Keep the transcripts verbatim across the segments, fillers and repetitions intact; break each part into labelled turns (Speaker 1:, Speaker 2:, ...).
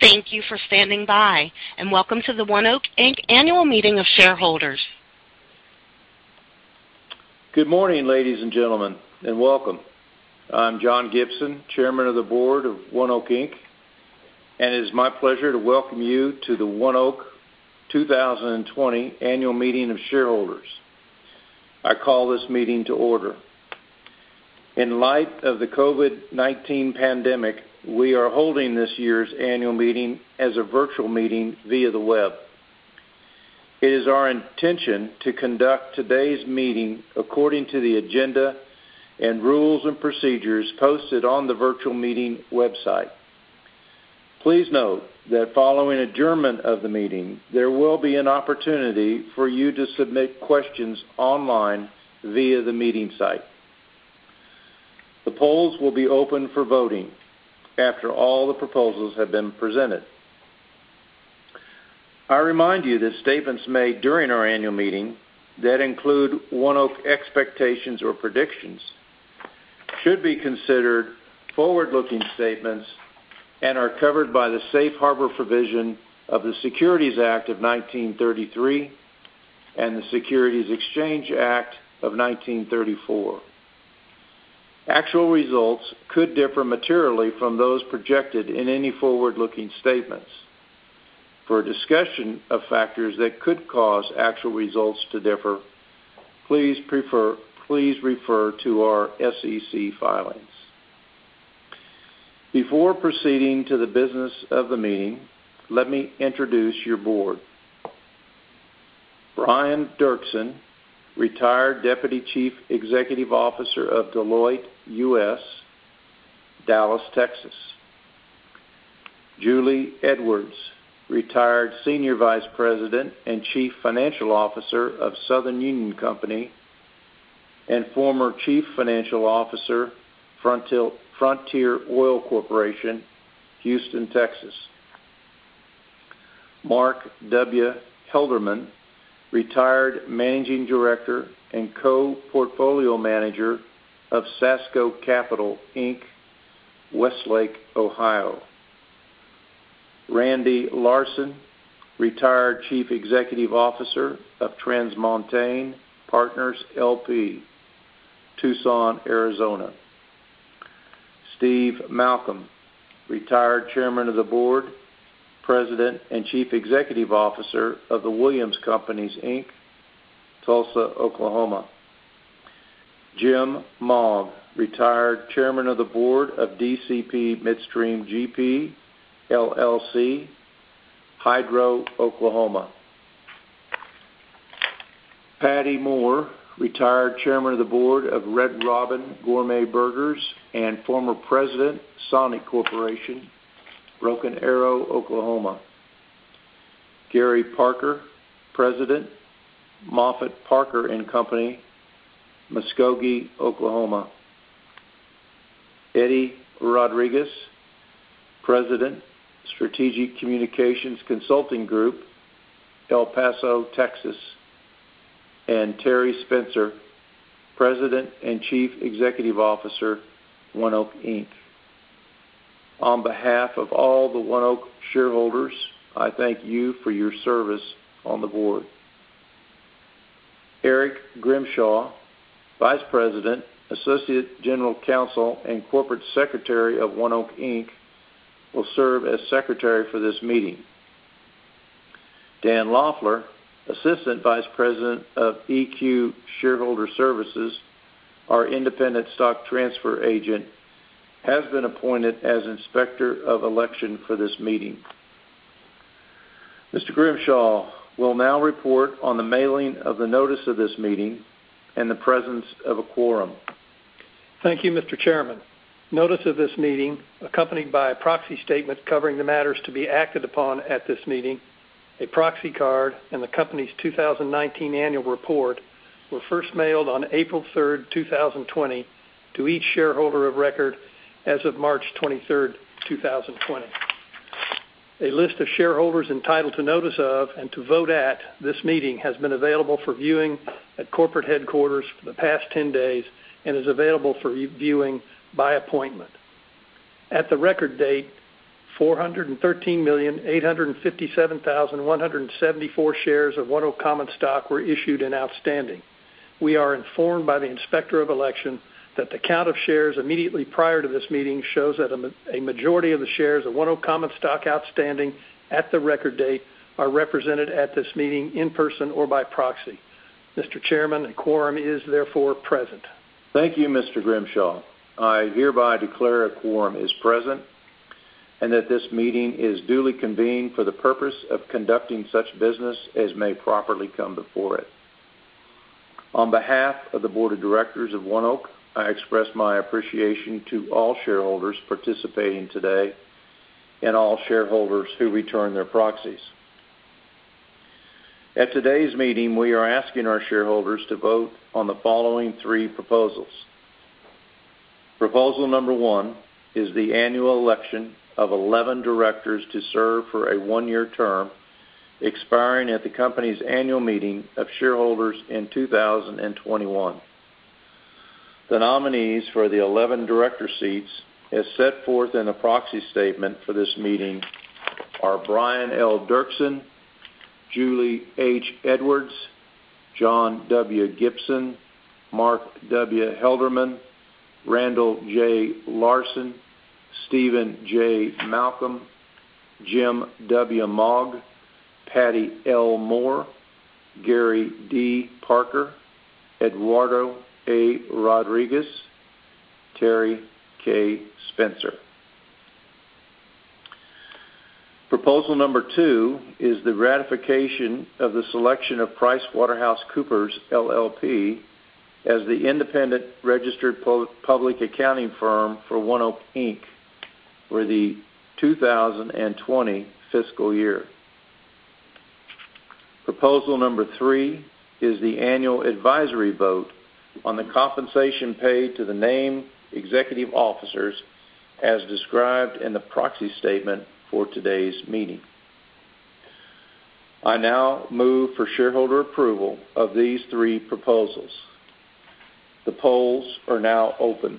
Speaker 1: Thank you for standing by, and welcome to the ONEOK, Incorporated Annual Meeting of Shareholders.
Speaker 2: Good morning, ladies and gentlemen, and welcome. I'm John Gibson, Chairman of the Board of ONEOK, Incorporated, and it is my pleasure to welcome you to the ONEOK two thousand twenty Annual Meeting of Shareholders. I call this meeting to order. In light of the COVID nineteen pandemic, we are holding this year's annual meeting as a virtual meeting via the web. It is our intention to conduct today's meeting according to the agenda and rules and procedures posted on the virtual meeting website. Please note that following adjournment of the meeting, there will be an opportunity for you to submit questions online via the meeting site. The polls will be open for voting after all the proposals have been presented. I remind you that statements made during our annual meeting that include ONEOK expectations or predictions should be considered forward-looking statements and are covered by the safe harbor provision of the Securities Act of nineteen thirty-three and the Securities Exchange Act of nineteen thirty-four. Actual results could differ materially from those projected in any forward-looking statements. For a discussion of factors that could cause actual results to differ, please, prefer, please refer to our S E C filings. Before proceeding to the business of the meeting, let me introduce your board. Brian Derksen, Retired Deputy Chief Executive Officer of Deloitte U S, Dallas, Texas. Julie Edwards, Retired Senior Vice President and Chief Financial Officer of Southern Union Company and former Chief Financial Officer, Frontier, Frontier Oil Corporation, Houston, Texas. Mark W. Helderman, Retired Managing Director and Co-Portfolio Manager of Sasco Capital, Incorporated, Westlake, Ohio. Randy Larson, Retired Chief Executive Officer of Transmontane Partners, L P, Tucson, Arizona. Steve Malcolm, Retired Chairman of the Board, President and Chief Executive Officer of the Williams Companies, Incorporated, Tulsa, Oklahoma. Jim Mogg, Retired Chairman of the Board of D C P Midstream G P, L L C, Hydro, Oklahoma. Patty Moore, Retired Chairman of the Board of Red Robin Gourmet Burgers and former President, Sonic Corporation, Broken Arrow, Oklahoma. Gary Parker, President, Moffett Parker and Company, Muskogee, Oklahoma. Eddie Rodriguez, President, Strategic Communications Consulting Group, El Paso, Texas. And Terry Spencer, President and Chief Executive Officer, ONEOK, Incorporated. On behalf of all the ONEOK shareholders, I thank you for your service on the board. Eric Grimshaw, Vice President, Associate General Counsel, and Corporate Secretary of ONEOK, Incorporated, will serve as Secretary for this meeting. Dan Loeffler, Assistant Vice President of E Q Shareholder Services, our independent stock transfer agent, has been appointed as Inspector of Election for this meeting. Mister Grimshaw will now report on the mailing of the notice of this meeting and the presence of a quorum.
Speaker 3: Thank you, Mister Chairman. Notice of this meeting, accompanied by a proxy statement covering the matters to be acted upon at this meeting, a proxy card, and the company's two thousand nineteen annual report were first mailed on April third, two thousand twenty to each shareholder of record as of March twenty-third, two thousand twenty. A list of shareholders entitled to notice of and to vote at this meeting has been available for viewing at corporate headquarters for the past ten days and is available for viewing by appointment. At the record date, four hundred thirteen million, eight hundred fifty-seven thousand, one hundred seventy-four shares of ONEOK common stock were issued and outstanding. We are informed by the Inspector of Election that the count of shares immediately prior to this meeting shows that a, ma- a majority of the shares of ONEOK common stock outstanding at the record date are represented at this meeting in person or by proxy. Mister Chairman, a quorum is therefore present.
Speaker 2: Thank you, Mister Grimshaw. I hereby declare a quorum is present and that this meeting is duly convened for the purpose of conducting such business as may properly come before it. On behalf of the Board of Directors of ONEOK, I express my appreciation to all shareholders participating today and all shareholders who return their proxies. At today's meeting, we are asking our shareholders to vote on the following three proposals. Proposal number one is the annual election of eleven directors to serve for a one-year term expiring at the company's annual meeting of shareholders in two thousand twenty-one. The nominees for the eleven director seats, as set forth in the proxy statement for this meeting, are Brian L. Dirksen, Julie H. Edwards, John W. Gibson, Mark W. Helderman, Randall J. Larson, Stephen J. Malcolm, Jim W. Mogg, Patty L. Moore, Gary D. Parker, Eduardo A. Rodriguez, Terry K. Spencer. Proposal number two is the ratification of the selection of PricewaterhouseCoopers, L L P, as the independent registered public accounting firm for ONEOK, Incorporated for the two thousand twenty fiscal year. Proposal number three is the annual advisory vote on the compensation paid to the named executive officers as described in the proxy statement for today's meeting. I now move for shareholder approval of these three proposals. The polls are now open.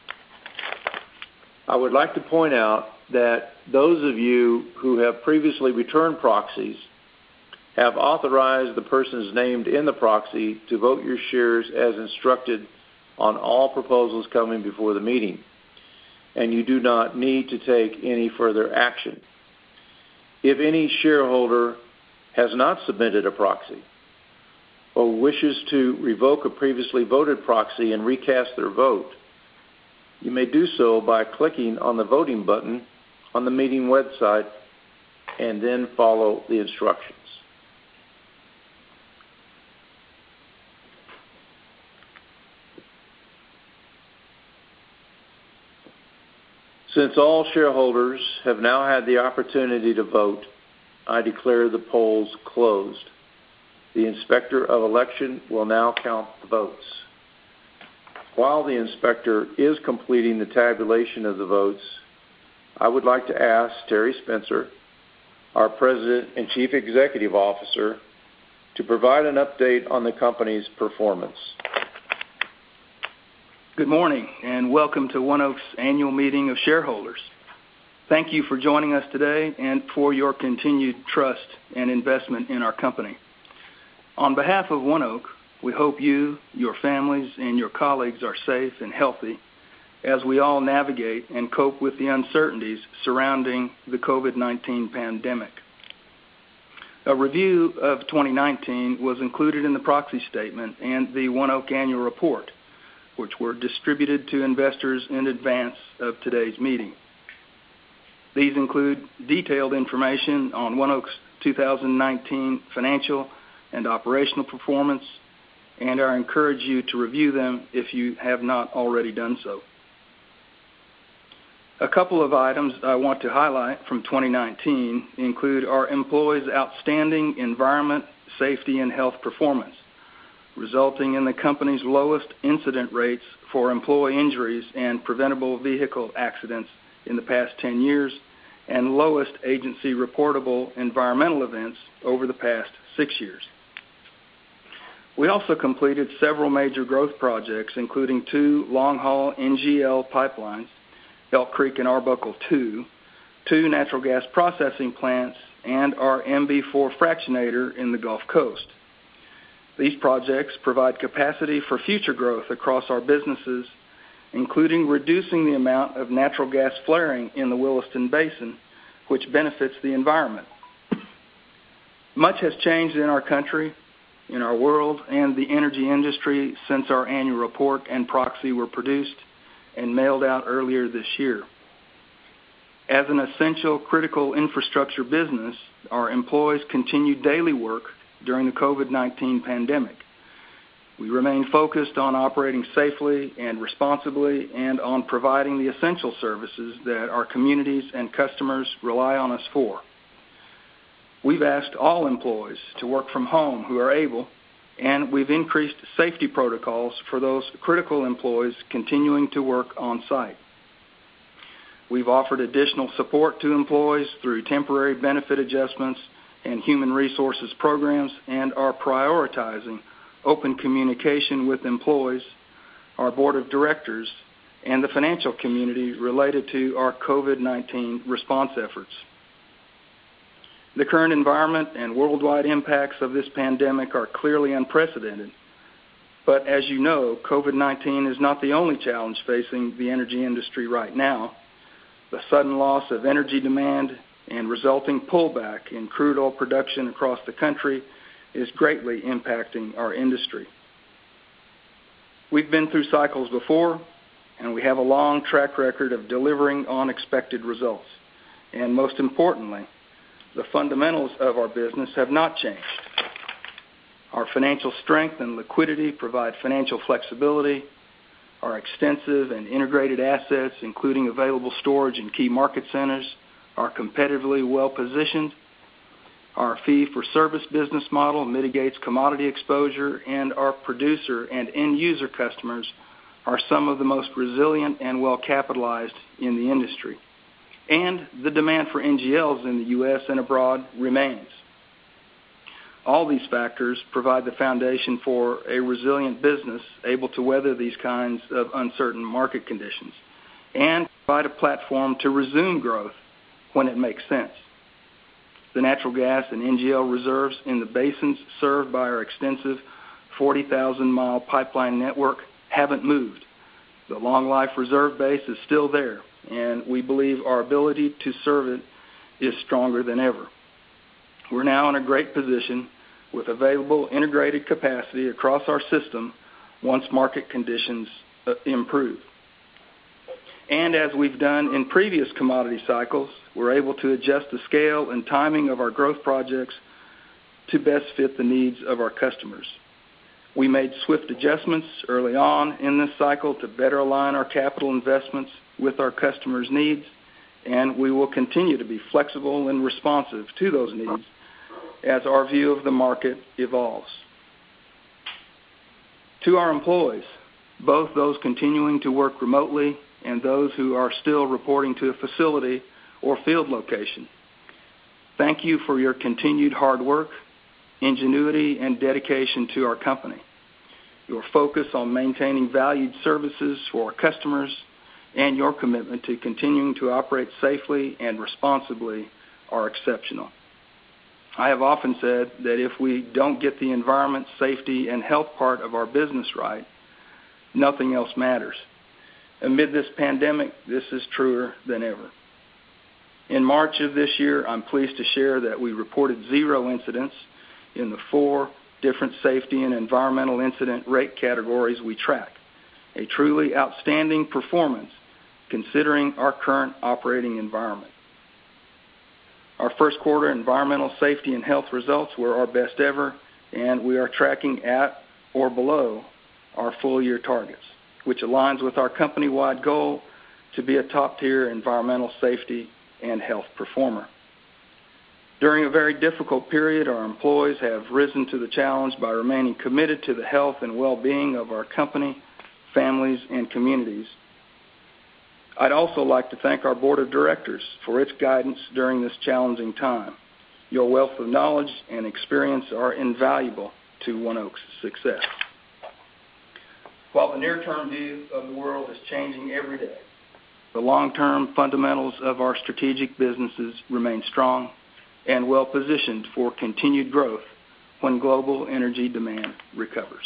Speaker 2: I would like to point out that those of you who have previously returned proxies have authorized the persons named in the proxy to vote your shares as instructed on all proposals coming before the meeting, and you do not need to take any further action. If any shareholder has not submitted a proxy or wishes to revoke a previously voted proxy and recast their vote, you may do so by clicking on the voting button on the meeting website and then follow the instructions. Since all shareholders have now had the opportunity to vote, I declare the polls closed. The Inspector of Election will now count the votes. While the Inspector is completing the tabulation of the votes, I would like to ask Terry Spencer, our President and Chief Executive Officer, to provide an update on the company's performance.
Speaker 4: Good morning and welcome to ONEOK's annual meeting of shareholders. Thank you for joining us today and for your continued trust and investment in our company. On behalf of ONEOK, we hope you, your families, and your colleagues are safe and healthy as we all navigate and cope with the uncertainties surrounding the COVID nineteen pandemic. A review of twenty nineteen was included in the proxy statement and the ONEOK annual report, which were distributed to investors in advance of today's meeting. These include detailed information on ONEOK's two thousand nineteen financial and operational performance, and I encourage you to review them if you have not already done so. A couple of items I want to highlight from twenty nineteen include our employees' outstanding environment, safety, and health performance, resulting in the company's lowest incident rates for employee injuries and preventable vehicle accidents in the past ten years, and lowest agency reportable environmental events over the past six years. We also completed several major growth projects, including two long-haul N G L pipelines, Elk Creek and Arbuckle two, two natural gas processing plants, and our M B four fractionator in the Gulf Coast. These projects provide capacity for future growth across our businesses, including reducing the amount of natural gas flaring in the Williston Basin, which benefits the environment. Much has changed in our country, in our world, and the energy industry since our annual report and proxy were produced and mailed out earlier this year. As an essential critical infrastructure business, our employees continued daily work during the COVID nineteen pandemic. We remain focused on operating safely and responsibly and on providing the essential services that our communities and customers rely on us for. We've asked all employees to work from home who are able, and we've increased safety protocols for those critical employees continuing to work on site. We've offered additional support to employees through temporary benefit adjustments and human resources programs and are prioritizing open communication with employees, our board of directors, and the financial community related to our COVID nineteen response efforts. The current environment and worldwide impacts of this pandemic are clearly unprecedented. But as you know, COVID nineteen is not the only challenge facing the energy industry right now. The sudden loss of energy demand and resulting pullback in crude oil production across the country is greatly impacting our industry. We've been through cycles before, and we have a long track record of delivering on expected results. And most importantly, the fundamentals of our business have not changed. Our financial strength and liquidity provide financial flexibility. Our extensive and integrated assets, including available storage in key market centers, are competitively well positioned. Our fee-for-service business model mitigates commodity exposure, and our producer and end-user customers are some of the most resilient and well-capitalized in the industry. And the demand for N G Ls in the U S and abroad remains. All these factors provide the foundation for a resilient business able to weather these kinds of uncertain market conditions and provide a platform to resume growth when it makes sense. The natural gas and N G L reserves in the basins served by our extensive forty thousand mile pipeline network haven't moved. The long-life reserve base is still there, and we believe our ability to serve it is stronger than ever. We're now in a great position with available integrated capacity across our system once market conditions uh, improve. And as we've done in previous commodity cycles, we're able to adjust the scale and timing of our growth projects to best fit the needs of our customers. We made swift adjustments early on in this cycle to better align our capital investments with our customers' needs, and we will continue to be flexible and responsive to those needs as our view of the market evolves. To our employees, both those continuing to work remotely and those who are still reporting to a facility or field location, thank you for your continued hard work, ingenuity, and dedication to our company. Your focus on maintaining valued services for our customers and your commitment to continuing to operate safely and responsibly are exceptional. I have often said that if we don't get the environment, safety, and health part of our business right, nothing else matters. Amid this pandemic, this is truer than ever. In March of this year, I'm pleased to share that we reported zero incidents in the four different safety and environmental incident rate categories we track, a truly outstanding performance considering our current operating environment. Our first quarter environmental safety and health results were our best ever, and we are tracking at or below our full-year targets, which aligns with our company-wide goal to be a top-tier environmental safety and health performer. During a very difficult period, our employees have risen to the challenge by remaining committed to the health and well-being of our company, families, and communities. I'd also like to thank our board of directors for its guidance during this challenging time. Your wealth of knowledge and experience are invaluable to ONEOK's success. While the near-term view of the world is changing every day, The long-term fundamentals of our strategic businesses remain strong and well-positioned for continued growth when global energy demand recovers.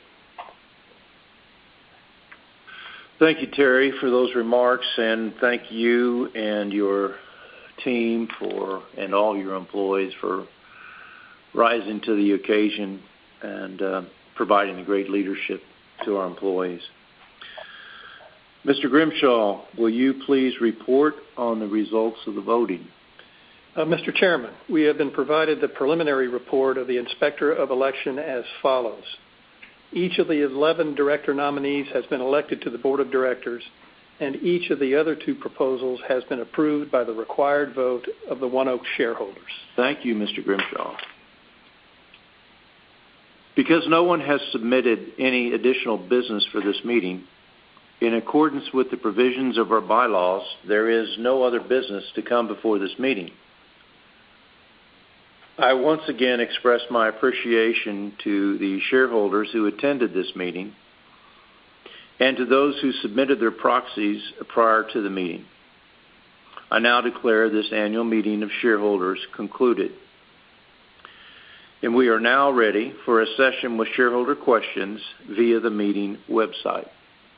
Speaker 2: Thank you, Terry, for those remarks, and thank you and your team for, and all your employees for rising to the occasion and uh, providing a great leadership to our employees. Mister Grimshaw, will you please report on the results of the voting?
Speaker 3: Uh, Mister Chairman, we have been provided the preliminary report of the Inspector of Election as follows. Each of the eleven director nominees has been elected to the Board of Directors, and each of the other two proposals has been approved by the required vote of the ONEOK shareholders.
Speaker 2: Thank you, Mister Grimshaw. Because no one has submitted any additional business for this meeting, in accordance with the provisions of our bylaws, there is no other business to come before this meeting. I once again express my appreciation to the shareholders who attended this meeting and to those who submitted their proxies prior to the meeting. I now declare this annual meeting of shareholders concluded. And we are now ready for a session with shareholder questions via the meeting website.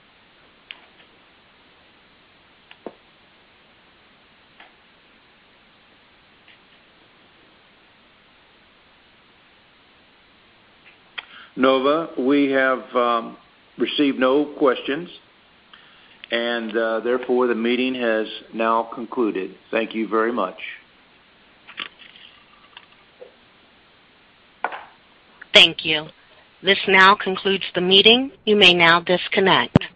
Speaker 2: Nova, we have um, received no questions, and uh, therefore the meeting has now concluded. Thank you very much.
Speaker 1: Thank you. This now concludes the meeting. You may now disconnect.